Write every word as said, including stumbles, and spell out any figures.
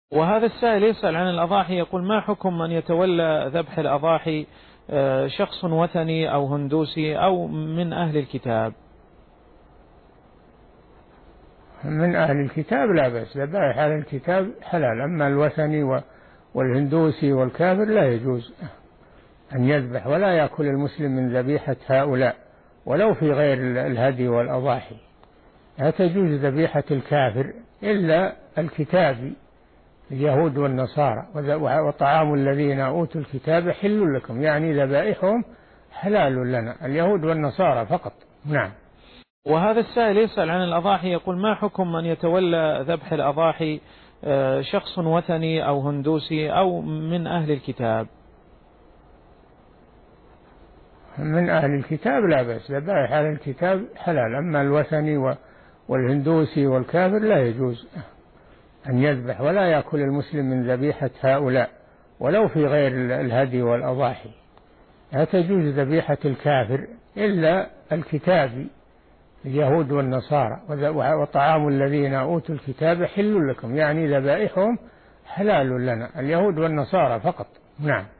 وهذا السائل يسأل عن الأضاحي، يقول: ما حكم من يتولى ذبح الأضاحي شخص وثني أو هندوسي أو من أهل الكتاب؟ من أهل الكتاب لا بأس، ذبائح أهل الكتاب حلال، أما الوثني والهندوسي والكافر لا يجوز أن يذبح، ولا يأكل المسلم من ذبيحة هؤلاء ولو في غير الهدي والأضاحي. لا تجوز ذبيحة الكافر إلا الكتابي، اليهود والنصارى. وطعام الذين أوتوا الكتاب حل لكم، يعني ذبائحهم حلال لنا، اليهود والنصارى فقط. نعم. وهذا السائل يسأل عن الأضاحي، يقول: ما حكم من يتولى ذبح الأضاحي شخص وثني أو هندوسي أو من أهل الكتاب؟ من أهل الكتاب لا بأس، ذبائح أهل الكتاب حلال، أما الوثني والهندوسي والكافر لا يجوز أن يذبح، ولا يأكل المسلم من ذبيحة هؤلاء ولو في غير الهدي والأضاحي. لا تجوز ذبيحة الكافر إلا الكتابي، اليهود والنصارى. وطعام الذين أوتوا الكتاب حل لكم، يعني ذبائحهم حلال لنا، اليهود والنصارى فقط. نعم.